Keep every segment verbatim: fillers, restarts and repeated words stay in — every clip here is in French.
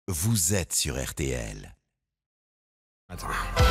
Vous êtes sur R T L. R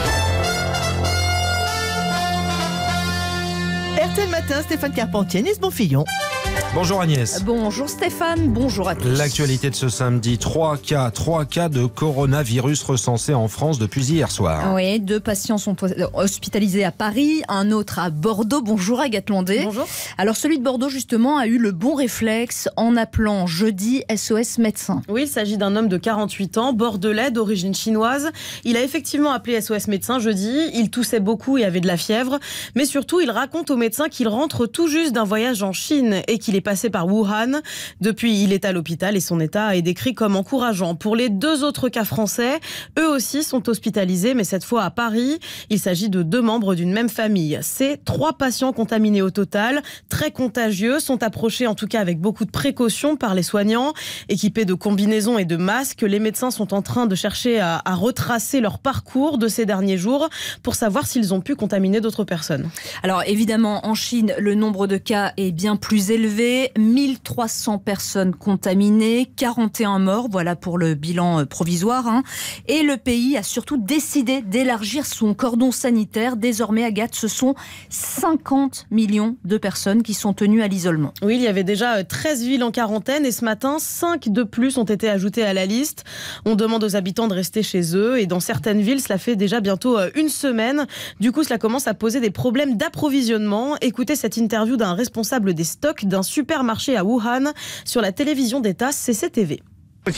T L Matin, Stéphane Carpentier, Agnès Bonfillon. Bonjour Agnès. Bonjour Stéphane, bonjour à tous. L'actualité de ce samedi, trois cas, trois cas de coronavirus recensés en France depuis hier soir. Oui, deux patients sont hospitalisés à Paris, un autre à Bordeaux. Bonjour Agathe Landé. Bonjour. Alors celui de Bordeaux justement a eu le bon réflexe en appelant jeudi S O S médecin. Oui, il s'agit d'un homme de quarante-huit ans, bordelais d'origine chinoise. Il a effectivement appelé S O S médecin jeudi, il toussait beaucoup et avait de la fièvre. Mais surtout, il raconte au médecin qu'il rentre tout juste d'un voyage en Chine et qu'il est passé par Wuhan. Depuis, il est à l'hôpital et son état est décrit comme encourageant. Pour les deux autres cas français, eux aussi sont hospitalisés, mais cette fois à Paris. Il s'agit de deux membres d'une même famille. Ces trois patients contaminés au total, très contagieux, sont approchés en tout cas avec beaucoup de précautions par les soignants. Équipés de combinaisons et de masques, les médecins sont en train de chercher à, à retracer leur parcours de ces derniers jours pour savoir s'ils ont pu contaminer d'autres personnes. Alors évidemment, en Chine, le nombre de cas est bien plus élevé. mille trois cents personnes contaminées, quarante et un morts, voilà pour le bilan provisoire. Hein. Et le pays a surtout décidé d'élargir son cordon sanitaire. Désormais, Agathe, ce sont cinquante millions de personnes qui sont tenues à l'isolement. Oui, il y avait déjà treize villes en quarantaine et ce matin, cinq de plus ont été ajoutées à la liste. On demande aux habitants de rester chez eux et dans certaines villes, cela fait déjà bientôt une semaine. Du coup, cela commence à poser des problèmes d'approvisionnement. Écoutez cette interview d'un responsable des stocks d'un supermarché à Wuhan sur la télévision d'État C C T V.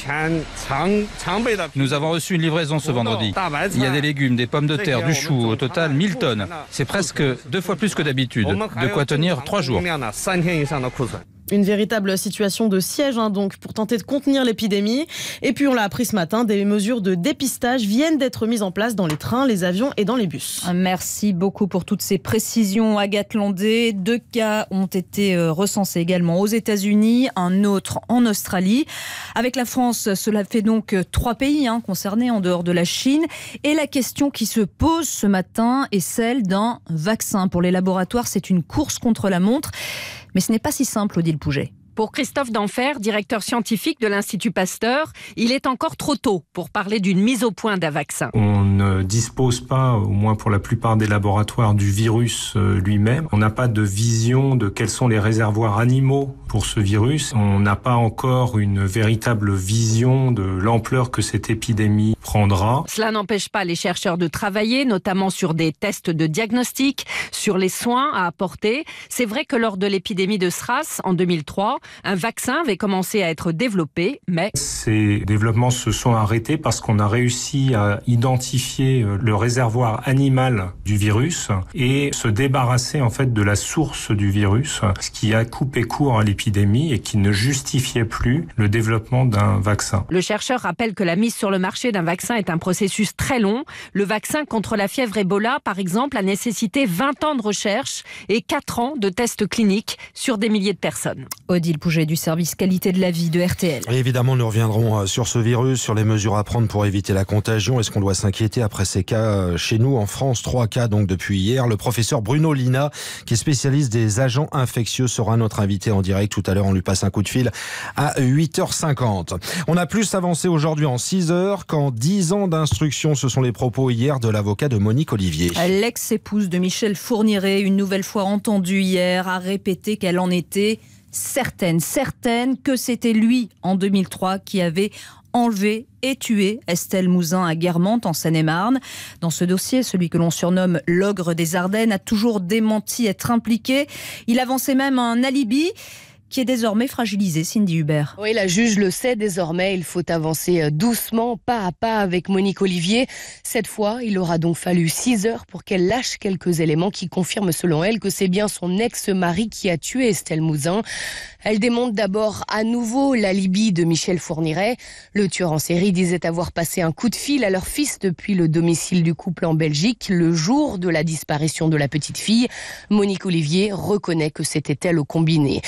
Nous avons reçu une livraison ce vendredi. Il y a des légumes, des pommes de terre, du chou, au total mille tonnes. C'est presque deux fois plus que d'habitude. De quoi tenir trois jours. Une véritable situation de siège hein, donc pour tenter de contenir l'épidémie. Et puis on l'a appris ce matin, des mesures de dépistage viennent d'être mises en place dans les trains, les avions et dans les bus. Merci beaucoup pour toutes ces précisions, Agathe Landé. Deux cas ont été recensés également aux États-Unis, un autre en Australie. Avec la France, cela fait donc trois pays hein, concernés en dehors de la Chine. Et la question qui se pose ce matin est celle d'un vaccin. Pour les laboratoires, c'est une course contre la montre. Mais ce n'est pas si simple, Odile Pouget. Pour Christophe Denfer, directeur scientifique de l'Institut Pasteur, il est encore trop tôt pour parler d'une mise au point d'un vaccin. On ne dispose pas, au moins pour la plupart des laboratoires, du virus lui-même. On n'a pas de vision de quels sont les réservoirs animaux pour ce virus. On n'a pas encore une véritable vision de l'ampleur que cette épidémie prendra. Cela n'empêche pas les chercheurs de travailler, notamment sur des tests de diagnostic, sur les soins à apporter. C'est vrai que lors de l'épidémie de SRAS en deux mille trois, un vaccin avait commencé à être développé, mais... Ces développements se sont arrêtés parce qu'on a réussi à identifier le réservoir animal du virus et se débarrasser en fait de la source du virus, ce qui a coupé court à l'épidémie et qui ne justifiait plus le développement d'un vaccin. Le chercheur rappelle que la mise sur le marché d'un vaccin est un processus très long. Le vaccin contre la fièvre Ebola, par exemple, a nécessité vingt ans de recherche et quatre ans de tests cliniques sur des milliers de personnes. Odile Pouget du service qualité de la vie de R T L. Et évidemment, nous reviendrons sur ce virus, sur les mesures à prendre pour éviter la contagion. Est-ce qu'on doit s'inquiéter après ces cas chez nous en France? Trois cas donc depuis hier. Le professeur Bruno Lina, qui est spécialiste des agents infectieux, sera notre invité en direct. Tout à l'heure, on lui passe un coup de fil à huit heures cinquante. On a plus avancé aujourd'hui en six heures qu'en dix ans d'instruction. Ce sont les propos hier de l'avocat de Monique Olivier. L'ex-épouse de Michel Fourniret, une nouvelle fois entendue hier, a répété qu'elle en était certaine, certaine que c'était lui, en deux mille trois, qui avait enlevé et tué Estelle Mouzin à Guermantes, en Seine-et-Marne. Dans ce dossier, celui que l'on surnomme l'ogre des Ardennes a toujours démenti être impliqué. Il avançait même un alibi qui est désormais fragilisé, Cindy Hubert. Oui, la juge le sait désormais, il faut avancer doucement, pas à pas avec Monique Olivier. Cette fois, il aura donc fallu six heures pour qu'elle lâche quelques éléments qui confirment selon elle que c'est bien son ex-mari qui a tué Estelle Mouzin. Elle démonte d'abord à nouveau l'alibi de Michel Fourniret. Le tueur en série disait avoir passé un coup de fil à leur fils depuis le domicile du couple en Belgique, le jour de la disparition de la petite fille. Monique Olivier reconnaît que c'était elle au combiné. Elle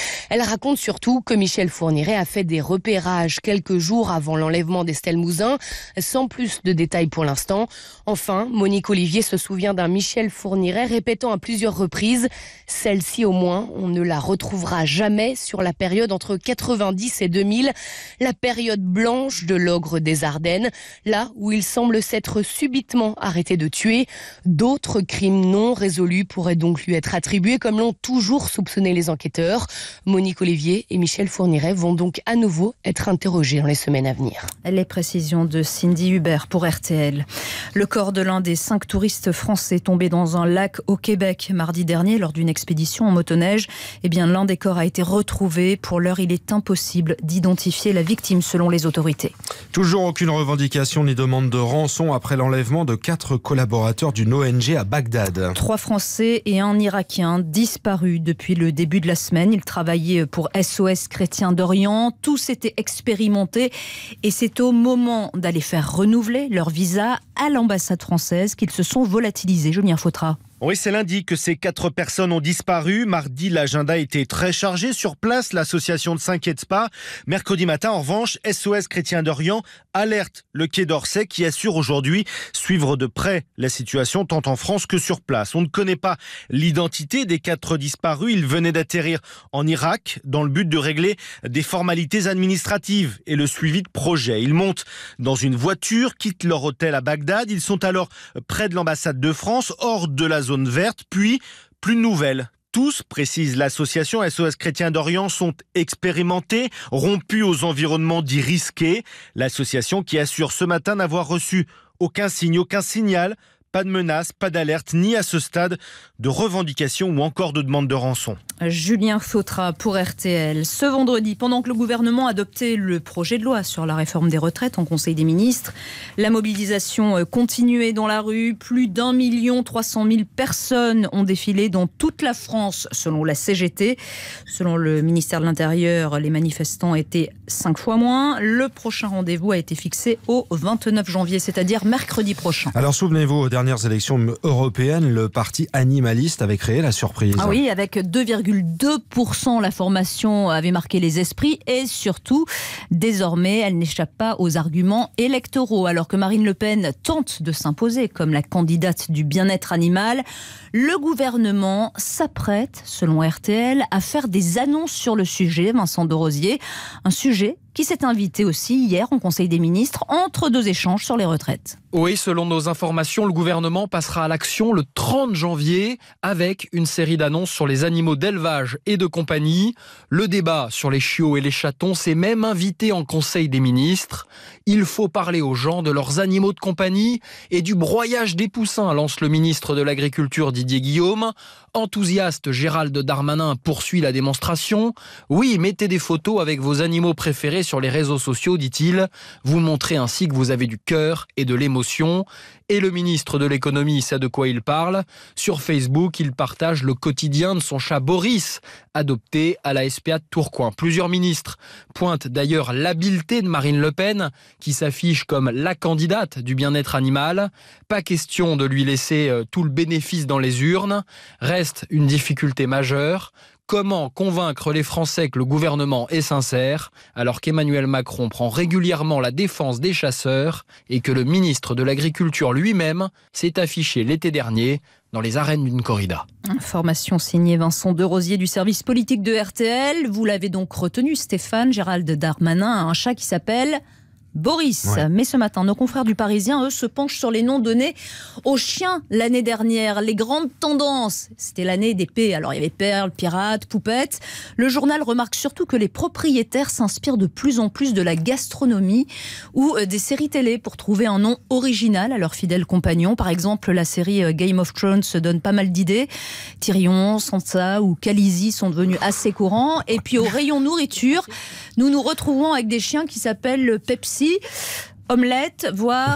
raconte surtout que Michel Fourniret a fait des repérages quelques jours avant l'enlèvement d'Estelle Mouzin, sans plus de détails pour l'instant. Enfin, Monique Olivier se souvient d'un Michel Fourniret répétant à plusieurs reprises « Celle-ci au moins, on ne la retrouvera jamais sur la période entre quatre-vingt-dix et deux mille, la période blanche de l'ogre des Ardennes, là où il semble s'être subitement arrêté de tuer. D'autres crimes non résolus pourraient donc lui être attribués, comme l'ont toujours soupçonné les enquêteurs. Monique Olivier et Michel Fourniret vont donc à nouveau être interrogés dans les semaines à venir. Les précisions de Cindy Hubert pour R T L. Le corps de l'un des cinq touristes français tombés dans un lac au Québec mardi dernier lors d'une expédition en motoneige. Eh bien, l'un des corps a été retrouvé. Pour l'heure, il est impossible d'identifier la victime selon les autorités. Toujours aucune revendication ni demande de rançon après l'enlèvement de quatre collaborateurs d'une O N G à Bagdad. Trois Français et un Irakien disparus depuis le début de la semaine. Ils travaillaient pour S O S Chrétiens d'Orient. Tous étaient expérimentés et c'est au moment d'aller faire renouveler leur visa à l'ambassade française qu'ils se sont volatilisés. Julien Fautra. Oui, c'est lundi que ces quatre personnes ont disparu. Mardi, l'agenda était très chargé. Sur place, l'association ne s'inquiète pas. Mercredi matin, en revanche, S O S Chrétiens d'Orient alerte le Quai d'Orsay qui assure aujourd'hui suivre de près la situation tant en France que sur place. On ne connaît pas l'identité des quatre disparus. Ils venaient d'atterrir en Irak dans le but de régler des formalités administratives et le suivi de projets. Ils montent dans une voiture, quittent leur hôtel à Bagdad. Ils sont alors près de l'ambassade de France, hors de la zone zone verte, puis plus de nouvelles. Tous, précise l'association S O S Chrétiens d'Orient, sont expérimentés, rompus aux environnements dits risqués. L'association qui assure ce matin n'avoir reçu aucun signe, aucun signal, pas de menace, pas d'alerte, ni à ce stade de revendication ou encore de demande de rançon. Julien Fautra pour R T L. Ce vendredi, pendant que le gouvernement adoptait le projet de loi sur la réforme des retraites en Conseil des ministres, la mobilisation continuait dans la rue. Plus d'un million trois cent mille personnes ont défilé dans toute la France, selon la C G T. Selon le ministère de l'Intérieur, les manifestants étaient cinq fois moins. Le prochain rendez-vous a été fixé au vingt-neuf janvier, c'est-à-dire mercredi prochain. Alors souvenez-vous, aux dernières élections européennes, le parti animaliste avait créé la surprise. Ah oui, avec deux virgule deux pour cent, la formation avait marqué les esprits et surtout, désormais, elle n'échappe pas aux arguments électoraux. Alors que Marine Le Pen tente de s'imposer comme la candidate du bien-être animal, le gouvernement s'apprête, selon R T L, à faire des annonces sur le sujet, Vincent de Rosier. Un sujet qui s'est invité aussi hier en Conseil des ministres entre deux échanges sur les retraites. Oui, selon nos informations, le gouvernement passera à l'action le trente janvier avec une série d'annonces sur les animaux d'élevage et de compagnie. Le débat sur les chiots et les chatons s'est même invité en Conseil des ministres. Il faut parler aux gens de leurs animaux de compagnie et du broyage des poussins, lance le ministre de l'Agriculture Didier Guillaume. Enthousiaste, Gérald Darmanin poursuit la démonstration. Oui, mettez des photos avec vos animaux préférés sur les réseaux sociaux, dit-il. Vous montrez ainsi que vous avez du cœur et de l'émotion. Et le ministre de l'économie sait de quoi il parle. Sur Facebook, il partage le quotidien de son chat Boris, adopté à la S P A de Tourcoing. Plusieurs ministres pointent d'ailleurs l'habileté de Marine Le Pen, qui s'affiche comme la candidate du bien-être animal. Pas question de lui laisser tout le bénéfice dans les urnes. Reste une difficulté majeure. Comment convaincre les Français que le gouvernement est sincère alors qu'Emmanuel Macron prend régulièrement la défense des chasseurs et que le ministre de l'Agriculture lui-même s'est affiché l'été dernier dans les arènes d'une corrida. Information signée Vincent de Rosier du service politique de R T L. Vous l'avez donc retenu, Stéphane, Gérald Darmanin a un chat qui s'appelle Boris. Ouais. Mais ce matin, nos confrères du Parisien, eux, se penchent sur les noms donnés aux chiens l'année dernière. Les grandes tendances. C'était l'année des P. Alors, il y avait Perle, Pirate, Poupette. Le journal remarque surtout que les propriétaires s'inspirent de plus en plus de la gastronomie ou des séries télé pour trouver un nom original à leurs fidèles compagnons. Par exemple, la série Game of Thrones se donne pas mal d'idées. Tyrion, Sansa ou Khaleesi sont devenus assez courants. Et puis, au rayon nourriture, nous nous retrouvons avec des chiens qui s'appellent Pepsi, Omelette, voire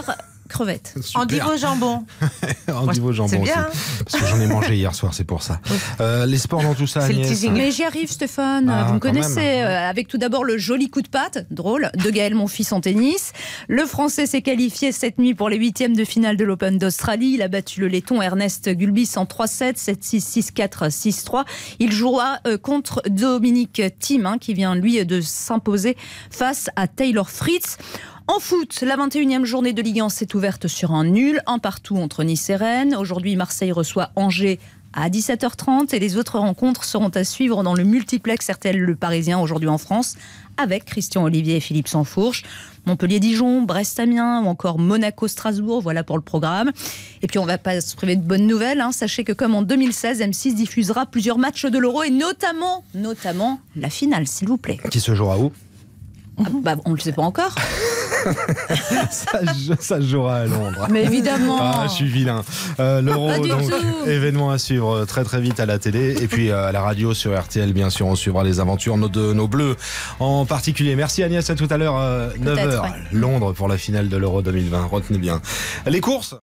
crevettes. Endive au jambon. Endive au jambon c'est aussi. bien, hein. Parce que j'en ai mangé hier soir, c'est pour ça. Euh, les sports dans tout ça, C'est le Agnès. teasing. Mais j'y arrive, Stéphane. Ah, Vous me quand connaissez. même. Euh, Avec tout d'abord le joli coup de patte, drôle, de Gaël Monfils en tennis. Le Français s'est qualifié cette nuit pour les huitièmes de finale de l'Open d'Australie. Il a battu le Letton Ernest Gulbis en trois sept, sept six, six quatre, six trois. Il jouera euh, contre Dominic Thiem, hein, qui vient lui de s'imposer face à Taylor Fritz. En foot, la vingt et unième journée de Ligue un s'est ouverte sur un nul, un partout entre Nice et Rennes. Aujourd'hui, Marseille reçoit Angers à dix-sept heures trente et les autres rencontres seront à suivre dans le multiplex R T L Le Parisien aujourd'hui en France avec Christian Olivier et Philippe Sansfourche. Montpellier-Dijon, Brest-Amiens ou encore Monaco-Strasbourg, voilà pour le programme. Et puis on ne va pas se priver de bonnes nouvelles, hein. Sachez que comme en deux mille seize, M six diffusera plusieurs matchs de l'Euro et notamment, notamment la finale, s'il vous plaît. Qui se jouera où? Ah, bah, on ne le sait pas encore. ça, ça se jouera à Londres. Mais évidemment. Ah, je suis vilain. Euh, L'Euro, Pas du donc, tout. événement à suivre très très vite à la télé. Et puis à la radio sur R T L, bien sûr, on suivra les aventures de nos Bleus en particulier. Merci Agnès, à tout à l'heure, euh, neuf heures. ouais. Londres pour la finale de l'Euro deux mille vingt. Retenez bien. Les courses.